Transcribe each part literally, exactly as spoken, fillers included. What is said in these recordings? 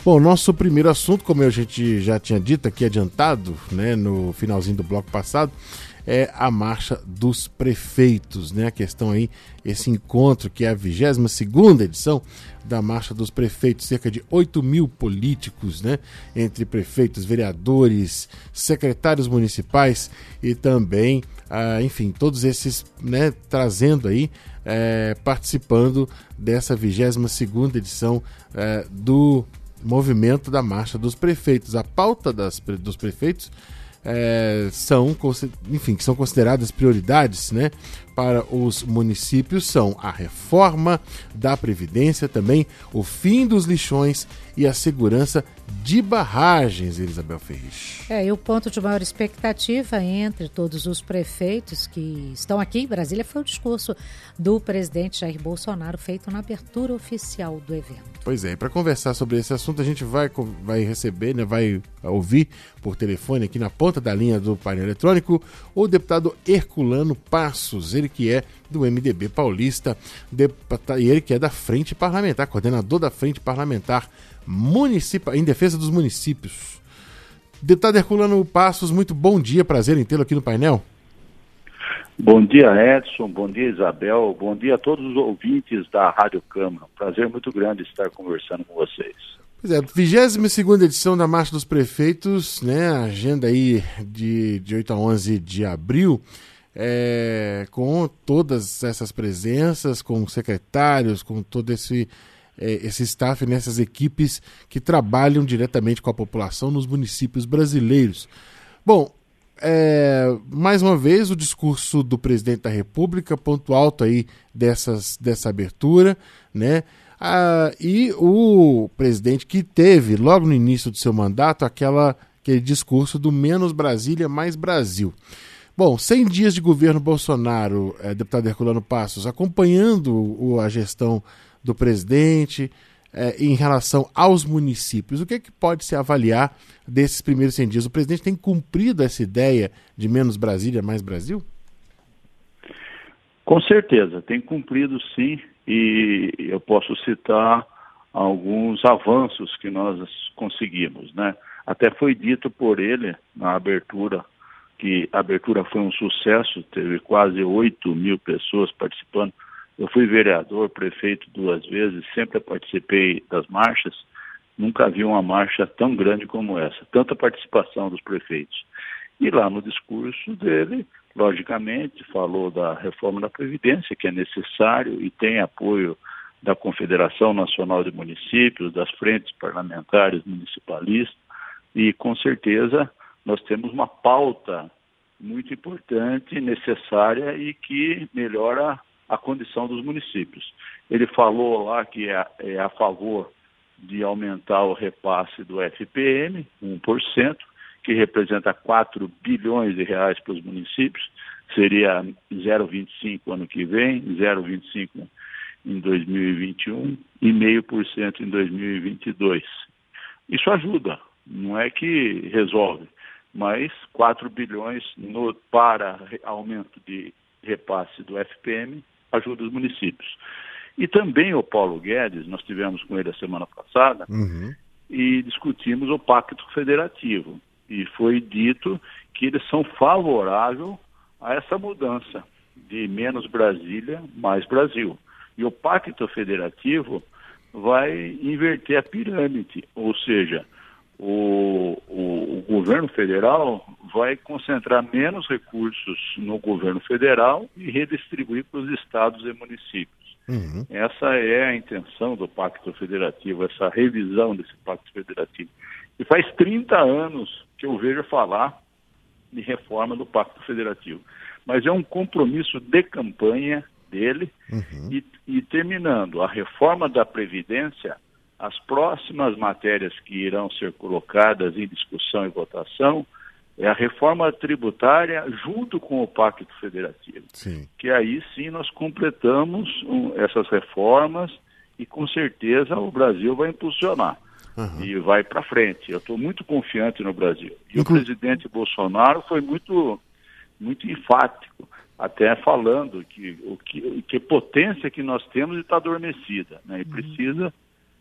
Bom, nosso primeiro assunto, como a gente já tinha dito aqui, adiantado, né, no finalzinho do bloco passado, é a Marcha dos Prefeitos, né? A questão aí, esse encontro que é a vigésima segunda edição da Marcha dos Prefeitos, cerca de oito mil políticos, né? Entre prefeitos, vereadores, secretários municipais e também, ah, enfim, todos esses, né, trazendo aí, é, participando dessa vigésima segunda edição é, do movimento da Marcha dos Prefeitos. A pauta das, dos prefeitos É, são, enfim, que são consideradas prioridades, né, para os municípios são a reforma da Previdência, também o fim dos lixões e a segurança de barragens, Elisabel Ferrich. É, e o ponto de maior expectativa entre todos os prefeitos que estão aqui em Brasília foi o discurso do presidente Jair Bolsonaro feito na abertura oficial do evento. Pois é, e para conversar sobre esse assunto a gente vai, vai receber, né, vai ouvir por telefone aqui na ponta da linha do painel eletrônico o deputado Herculano Passos, ele que é do M D B paulista, e ele que é da Frente Parlamentar, coordenador da Frente Parlamentar Municipal, em defesa dos municípios. Deputado Herculano Passos, muito bom dia, prazer em tê-lo aqui no painel. Bom dia, Edson, bom dia, Isabel, bom dia a todos os ouvintes da Rádio Câmara. Prazer muito grande estar conversando com vocês. Pois é, vigésima segunda edição da Marcha dos Prefeitos, né, agenda aí de, de oito a onze de abril, é, com todas essas presenças, com secretários, com todo esse, é, esse staff nessas equipes que trabalham diretamente com a população nos municípios brasileiros. Bom, É, mais uma vez o discurso do presidente da República, ponto alto aí dessas, dessa abertura, né? Ah, e o presidente que teve logo no início do seu mandato aquela, aquele discurso do menos Brasília, mais Brasil. Bom, cem dias de governo Bolsonaro, é, deputado Herculano Passos, acompanhando o, a gestão do presidente, É, em relação aos municípios, o que é que pode se avaliar desses primeiros cem dias? O presidente tem cumprido essa ideia de menos Brasília, mais Brasil? Com certeza, tem cumprido sim, e eu posso citar alguns avanços que nós conseguimos, né? Até foi dito por ele na abertura, que a abertura foi um sucesso, teve quase oito mil pessoas participando. Eu fui vereador, prefeito duas vezes, sempre participei das marchas, nunca vi uma marcha tão grande como essa, tanta participação dos prefeitos. E lá no discurso dele, logicamente, falou da reforma da Previdência, que é necessário e tem apoio da Confederação Nacional de Municípios, das frentes parlamentares municipalistas, e com certeza nós temos uma pauta muito importante, necessária e que melhora a condição dos municípios. Ele falou lá que é, é a favor de aumentar o repasse do F P M, um por cento, que representa quatro bilhões de reais para os municípios, seria zero vírgula vinte e cinco ano que vem, zero vírgula vinte e cinco em dois mil e vinte e um e zero vírgula cinco por cento em dois mil e vinte e dois. Isso ajuda, não é que resolve, mas quatro bilhões no, para aumento de repasse do F P M ajuda os municípios. E também o Paulo Guedes, nós tivemos com ele a semana passada, uhum. e discutimos o Pacto Federativo. E foi dito que eles são favoráveis a essa mudança de menos Brasília, mais Brasil. E o Pacto Federativo vai inverter a pirâmide, ou seja, o, o, o governo federal vai concentrar menos recursos no governo federal e redistribuir para os estados e municípios. Uhum. Essa é a intenção do Pacto Federativo, essa revisão desse Pacto Federativo. E faz trinta anos que eu vejo falar de reforma do Pacto Federativo. Mas é um compromisso de campanha dele, uhum. e, e terminando a reforma da Previdência, as próximas matérias que irão ser colocadas em discussão e votação é a reforma tributária junto com o Pacto Federativo. Sim. Que aí sim nós completamos um, essas reformas e com certeza o Brasil vai impulsionar. Uhum. E vai para frente. Eu estou muito confiante no Brasil. E uhum. o presidente Bolsonaro foi muito, muito enfático, até falando que o que, que potência que nós temos está adormecida, né? E uhum. precisa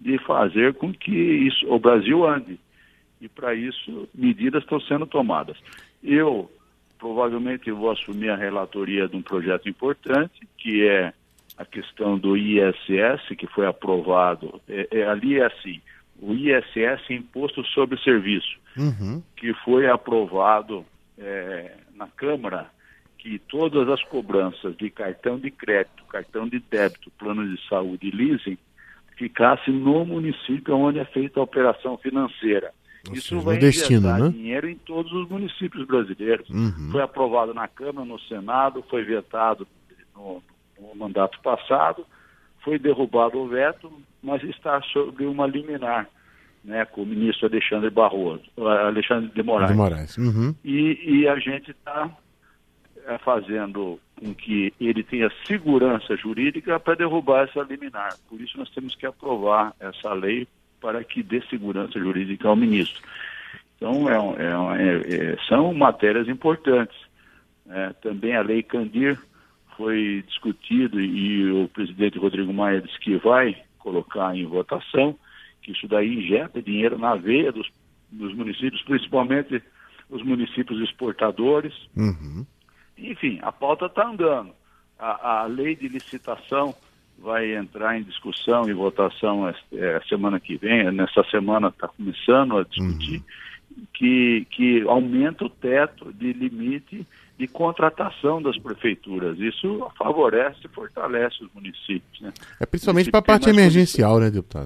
de fazer com que isso, o Brasil ande. E para isso, medidas estão sendo tomadas. Eu provavelmente vou assumir a relatoria de um projeto importante, que é a questão do I S S, que foi aprovado. É, é, ali é assim, o I S S, Imposto sobre Serviço, uhum. que foi aprovado é, na Câmara, que todas as cobranças de cartão de crédito, cartão de débito, plano de saúde e leasing, ficassem no município onde é feita a operação financeira. Ou Isso seja, vai no destino, injetar né? dinheiro em todos os municípios brasileiros. Uhum. Foi aprovado na Câmara, no Senado, foi vetado no, no mandato passado, foi derrubado o veto, mas está sob uma liminar, né, com o ministro Alexandre Barroso, Alexandre de Moraes. De Moraes. Uhum. E, e a gente está é, fazendo com que ele tenha segurança jurídica para derrubar essa liminar. Por isso nós temos que aprovar essa lei para que dê segurança jurídica ao ministro. Então, é, é, é, são matérias importantes. É, também a Lei Candir foi discutido e o presidente Rodrigo Maia disse que vai colocar em votação, que isso daí injeta dinheiro na veia dos, dos municípios, principalmente os municípios exportadores. Uhum. Enfim, a pauta está andando. A, a lei de licitação vai entrar em discussão e votação é, semana que vem, nessa semana está começando a discutir, uhum. que, que aumenta o teto de limite de contratação das prefeituras. Isso favorece e fortalece os municípios. Né? É principalmente para a parte emergencial, né, deputado?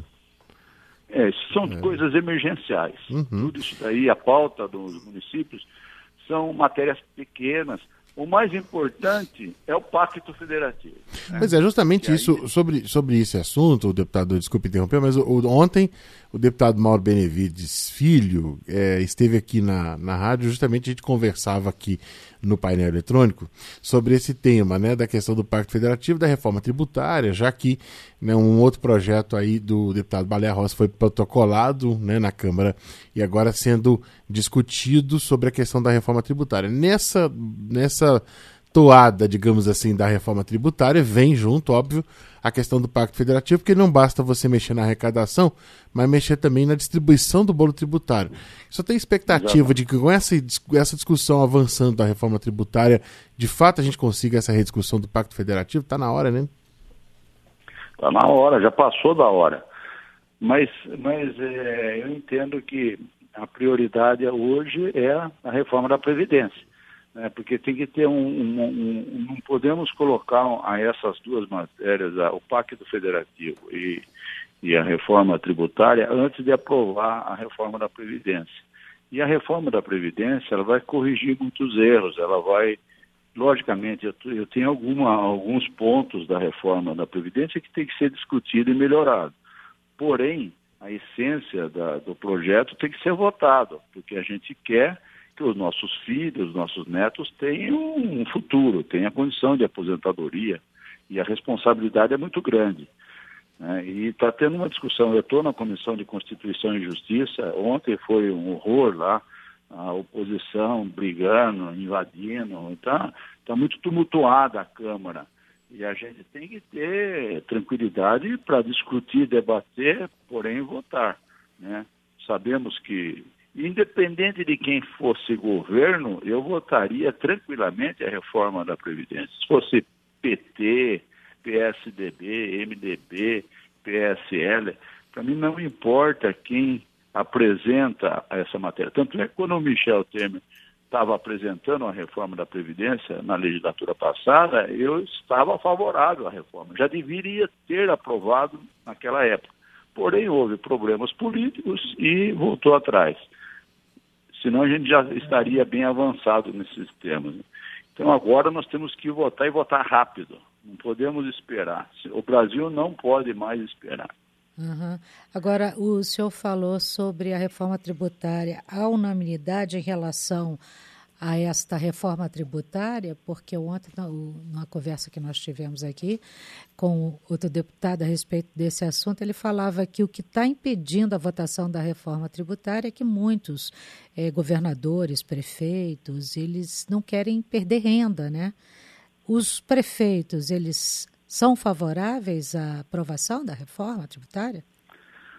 É, são é. coisas emergenciais. Uhum. Tudo isso daí, a pauta dos municípios, são matérias pequenas. O mais importante é o Pacto Federativo. Né? Pois é, justamente e isso, aí... sobre, sobre esse assunto, o deputado, desculpe interromper, mas o, o, ontem o deputado Mauro Benevides Filho é, esteve aqui na, na rádio, justamente a gente conversava aqui no painel eletrônico sobre esse tema, né, da questão do Pacto Federativo, da reforma tributária, já que, né, um outro projeto aí do deputado Baleia Rossi foi protocolado, né, na Câmara e agora sendo discutido sobre a questão da reforma tributária. Nessa, nessa toada, digamos assim, da reforma tributária, vem junto, óbvio, a questão do Pacto Federativo, porque não basta você mexer na arrecadação, mas mexer também na distribuição do bolo tributário. Só tem expectativa de que com essa, essa discussão avançando da reforma tributária, de fato a gente consiga essa rediscussão do Pacto Federativo? Está na hora, né? Está na hora, já passou da hora. Mas, mas é, eu entendo que a prioridade hoje é a reforma da Previdência. Né, porque tem que ter um, um, um... Não podemos colocar a essas duas matérias, a, o Pacto Federativo e, e a reforma tributária, antes de aprovar a reforma da Previdência. E a reforma da Previdência, ela vai corrigir muitos erros, ela vai... Logicamente, eu, eu tenho alguma, alguns pontos da reforma da Previdência que tem que ser discutido e melhorado. Porém, a essência da, do projeto tem que ser votado, porque a gente quer que os nossos filhos, os nossos netos tenham um futuro, tenham a condição de aposentadoria, e a responsabilidade é muito grande. Né? E está tendo uma discussão, eu estou na Comissão de Constituição e Justiça, ontem foi um horror lá, a oposição brigando, invadindo, está tá muito tumultuada a Câmara, e a gente tem que ter tranquilidade para discutir, debater, porém votar. Né? Sabemos que independente de quem fosse governo, eu votaria tranquilamente a reforma da Previdência. Se fosse P T, P S D B, M D B, P S L, para mim não importa quem apresenta essa matéria. Tanto é que quando o Michel Temer estava apresentando a reforma da Previdência na legislatura passada, eu estava favorável à reforma. Já deveria ter aprovado naquela época. Porém, houve problemas políticos e voltou atrás. Senão a gente já estaria bem avançado nesses temas. Então agora nós temos que votar e votar rápido. Não podemos esperar. O Brasil não pode mais esperar. Uhum. Agora, o senhor falou sobre a reforma tributária. Há unanimidade em relação a esta reforma tributária? Porque ontem, numa conversa que nós tivemos aqui com outro deputado a respeito desse assunto, ele falava que o que está impedindo a votação da reforma tributária é que muitos eh, governadores, prefeitos, eles não querem perder renda, né? Os prefeitos, eles são favoráveis à aprovação da reforma tributária?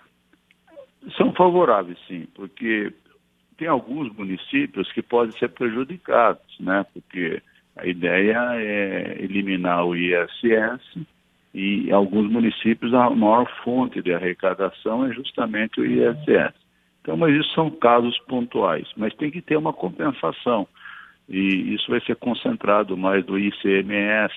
São favoráveis, sim, porque tem alguns municípios que podem ser prejudicados, né? Porque a ideia é eliminar o I S S e alguns municípios a maior fonte de arrecadação é justamente o I S S. Então, mas isso são casos pontuais, mas tem que ter uma compensação. E isso vai ser concentrado mais do I C M S,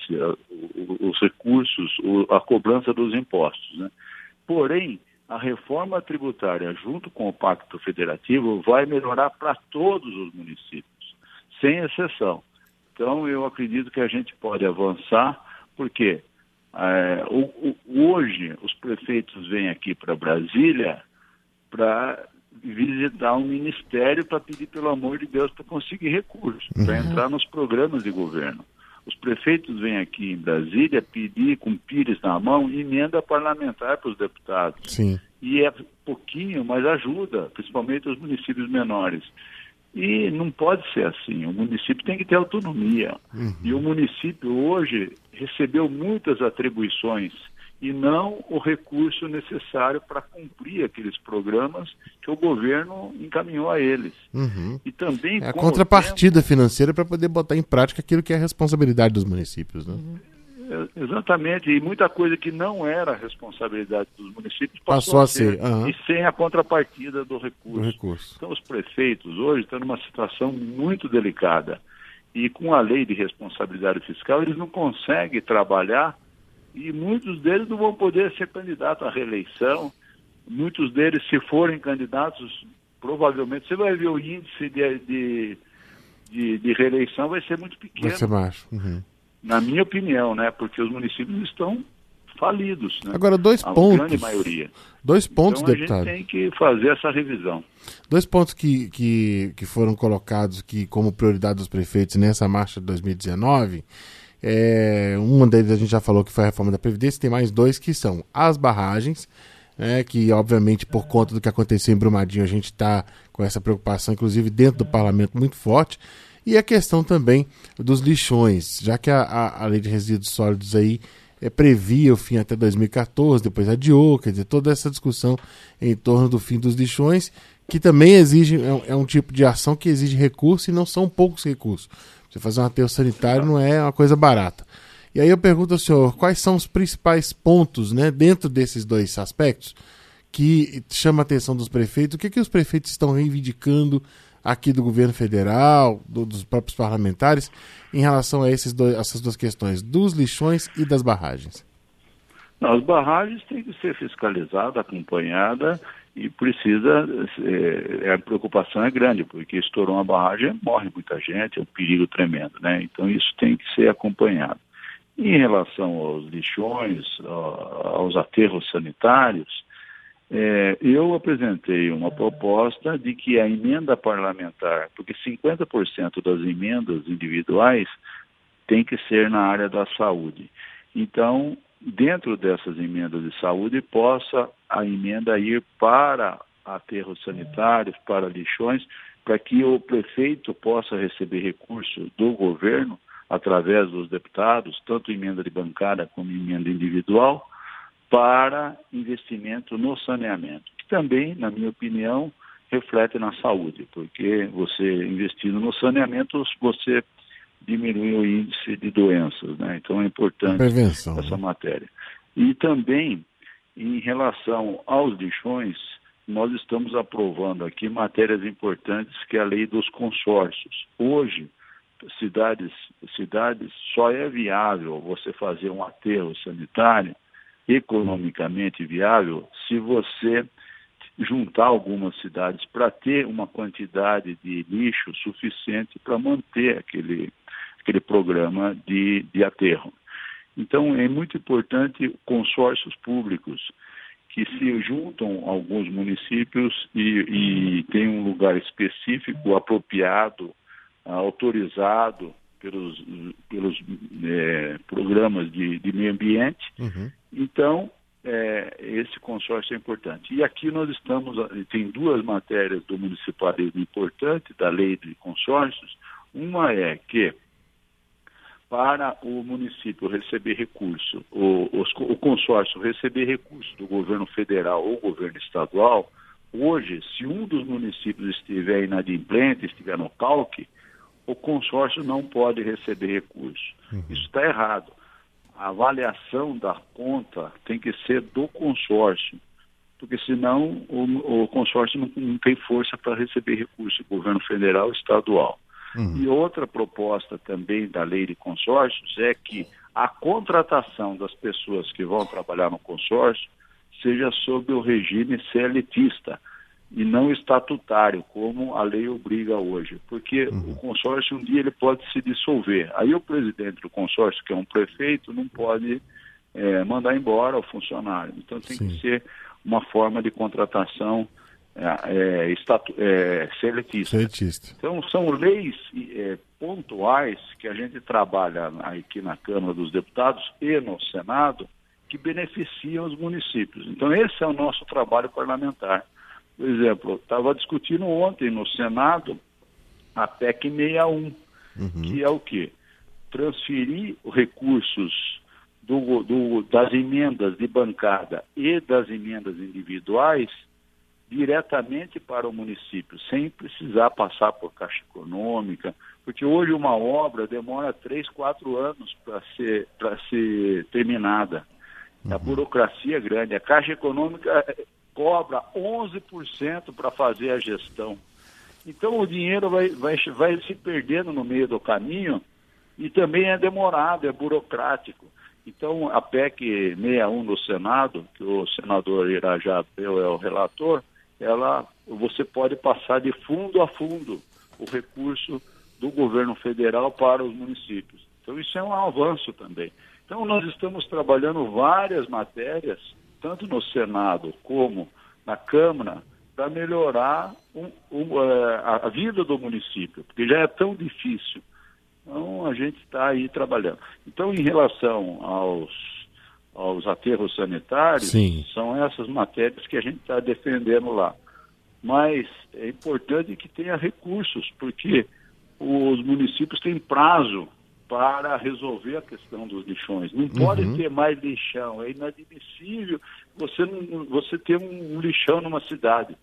os recursos, a cobrança dos impostos, né? Porém, a reforma tributária, junto com o Pacto Federativo, vai melhorar para todos os municípios, sem exceção. Então, eu acredito que a gente pode avançar, porque é, o, o, hoje os prefeitos vêm aqui para Brasília para visitar um ministério para pedir, pelo amor de Deus, para conseguir recursos, uhum. para entrar nos programas de governo. Os prefeitos vêm aqui em Brasília pedir, com pires na mão, emenda parlamentar para os deputados. Sim. E é pouquinho, mas ajuda, principalmente os municípios menores. E não pode ser assim, o município tem que ter autonomia. Uhum. E o município hoje recebeu muitas atribuições e não o recurso necessário para cumprir aqueles programas que o governo encaminhou a eles. Uhum. E também é a contrapartida tempo, financeira para poder botar em prática aquilo que é a responsabilidade dos municípios, né? Uhum. É, exatamente, e muita coisa que não era responsabilidade dos municípios passou, passou a ser, ser. Uhum. E sem a contrapartida do recurso. do recurso. Então os prefeitos hoje estão numa situação muito delicada. E com a lei de responsabilidade fiscal eles não conseguem trabalhar e muitos deles não vão poder ser candidatos à reeleição. Muitos deles, se forem candidatos, provavelmente você vai ver o índice de, de, de, de reeleição vai ser muito pequeno. Vai ser baixo. Uhum. Na minha opinião, né? Porque os municípios estão falidos, né? Agora, dois a pontos. grande maioria. Dois pontos, então, deputado. A gente tem que fazer essa revisão. Dois pontos que, que, que foram colocados aqui como prioridade dos prefeitos nessa marcha de dois mil e dezenove. É, uma deles a gente já falou que foi a reforma da Previdência, tem mais dois que são as barragens, né, que obviamente por conta do que aconteceu em Brumadinho a gente está com essa preocupação, inclusive dentro do parlamento, muito forte, e a questão também dos lixões, já que a, a, a lei de resíduos sólidos aí é, previa o fim até dois mil e quatorze, depois adiou, quer dizer, toda essa discussão em torno do fim dos lixões, que também exige, é um, é um tipo de ação que exige recurso e não são poucos recursos. Você fazer um aterro sanitário não é uma coisa barata. E aí eu pergunto ao senhor, quais são os principais pontos, né, dentro desses dois aspectos que chama a atenção dos prefeitos? O que, que os prefeitos estão reivindicando aqui do governo federal, do, dos próprios parlamentares, em relação a esses dois, essas duas questões, dos lixões e das barragens? Não, as barragens têm que ser fiscalizadas, acompanhadas, e precisa, é, a preocupação é grande, porque estourou uma barragem, morre muita gente, é um perigo tremendo, né? Então isso tem que ser acompanhado. E em relação aos lixões, aos aterros sanitários, é, eu apresentei uma proposta de que a emenda parlamentar, porque cinquenta por cento das emendas individuais tem que ser na área da saúde. Então, dentro dessas emendas de saúde, possa a emenda ir para aterros sanitários, para lixões, para que o prefeito possa receber recurso do governo, através dos deputados, tanto emenda de bancada como emenda individual, para investimento no saneamento, que também, na minha opinião, reflete na saúde, porque você investindo no saneamento, você diminui o índice de doenças, né? Então é importante prevenção, essa né? matéria. E também, em relação aos lixões, nós estamos aprovando aqui matérias importantes, que é a lei dos consórcios. Hoje, cidades, cidades só é viável você fazer um aterro sanitário, economicamente viável, se você juntar algumas cidades para ter uma quantidade de lixo suficiente para manter aquele, aquele programa de, de aterro. Então, é muito importante consórcios públicos que se juntam alguns municípios e, e tem um lugar específico, apropriado, autorizado pelos, pelos é, programas de, de meio ambiente. Uhum. Então, é, esse consórcio é importante. E aqui nós estamos, tem duas matérias do municipalismo importante, da lei de consórcios. Uma é que, para o município receber recurso, o, os, o consórcio receber recurso do governo federal ou governo estadual, Hoje, se um dos municípios estiver inadimplente, estiver no calque, o consórcio não pode receber recurso. Uhum. Isso está errado. A avaliação da conta tem que ser do consórcio, porque senão o, o consórcio não, não tem força para receber recurso, governo federal e estadual. Uhum. E outra proposta também da lei de consórcios é que a contratação das pessoas que vão trabalhar no consórcio seja sob o regime seletista e não estatutário, como a lei obriga hoje. Porque uhum. o consórcio um dia ele pode se dissolver. Aí o presidente do consórcio, que é um prefeito, não pode é, mandar embora o funcionário. Então tem Sim. que ser uma forma de contratação é, é, estatu, é, seletista. seletista. Então são leis é, pontuais que a gente trabalha aqui na Câmara dos Deputados e no Senado que beneficiam os municípios. Então esse é o nosso trabalho parlamentar. Por exemplo, estava discutindo ontem no Senado a P E C sessenta e um, uhum. que é o quê? Transferir recursos do, do, das emendas de bancada e das emendas individuais diretamente para o município, sem precisar passar por Caixa Econômica, porque hoje uma obra demora três, quatro anos para ser, para ser terminada. Uhum. A burocracia é grande. A Caixa Econômica cobra onze por cento para fazer a gestão. Então o dinheiro vai, vai, vai se perdendo no meio do caminho e também é demorado, é burocrático. Então a P E C sessenta e um do Senado, que o senador Irajá Abel é o relator, ela, você pode passar de fundo a fundo o recurso do governo federal para os municípios. Então isso é um avanço também. Então nós estamos trabalhando várias matérias, tanto no Senado como na Câmara, para melhorar um, um, a, a vida do município, porque já é tão difícil. Então, a gente está aí trabalhando. Então, em relação aos, aos aterros sanitários, Sim. são essas matérias que a gente está defendendo lá. Mas é importante que tenha recursos, porque os municípios têm prazo para resolver a questão dos lixões. Não pode uhum. ter mais lixão. É inadmissível você, não, você ter um, um lixão numa cidade.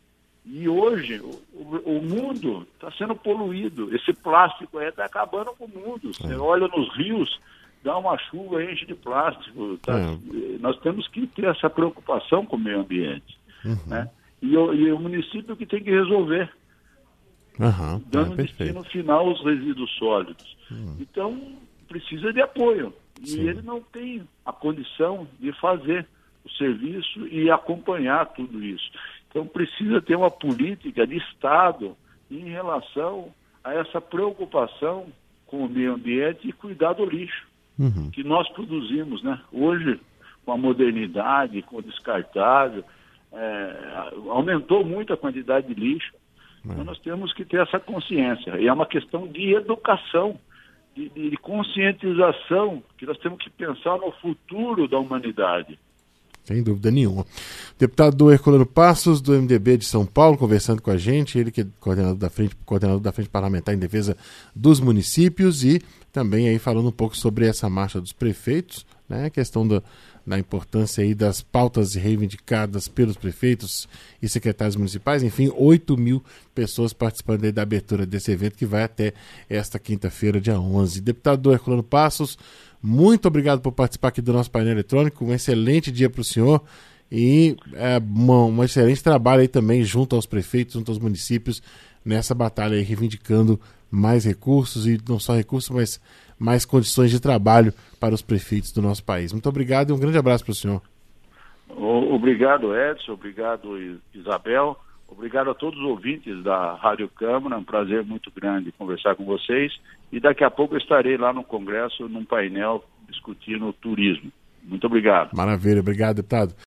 E hoje o, o mundo está sendo poluído. Esse plástico aí está acabando com o mundo. Você é. olha nos rios, dá uma chuva, enche de plástico. Tá? É. Nós temos que ter essa preocupação com o meio ambiente. Uhum. Né? E, o, e o município que tem que resolver. Uhum, dando é, destino final aos resíduos sólidos. Uhum. Então, precisa de apoio. E Sim. ele não tem a condição de fazer o serviço e acompanhar tudo isso. Então, precisa ter uma política de Estado em relação a essa preocupação com o meio ambiente e cuidar do lixo uhum. que nós produzimos, né? Hoje, com a modernidade, com o descartável, é, aumentou muito a quantidade de lixo. Então nós temos que ter essa consciência. E é uma questão de educação, de, de conscientização, que nós temos que pensar no futuro da humanidade. Sem dúvida nenhuma. Deputado Herculano Passos, do M D B de São Paulo, conversando com a gente, ele que é coordenador da frente, coordenador da Frente Parlamentar em Defesa dos Municípios e também aí falando um pouco sobre essa marcha dos prefeitos, né, a questão da, da importância aí das pautas reivindicadas pelos prefeitos e secretários municipais, enfim, oito mil pessoas participando aí da abertura desse evento que vai até esta quinta-feira, dia onze. Deputado Herculano Passos, muito obrigado por participar aqui do nosso painel eletrônico, um excelente dia para o senhor e é, uma, um excelente trabalho aí também junto aos prefeitos, junto aos municípios, nessa batalha aí, reivindicando mais recursos e não só recursos, mas mais condições de trabalho para os prefeitos do nosso país. Muito obrigado e um grande abraço para o senhor. Obrigado, Edson, obrigado, Isabel, obrigado a todos os ouvintes da Rádio Câmara, um prazer muito grande conversar com vocês e daqui a pouco eu estarei lá no Congresso num painel discutindo o turismo. Muito obrigado. Maravilha, obrigado, deputado.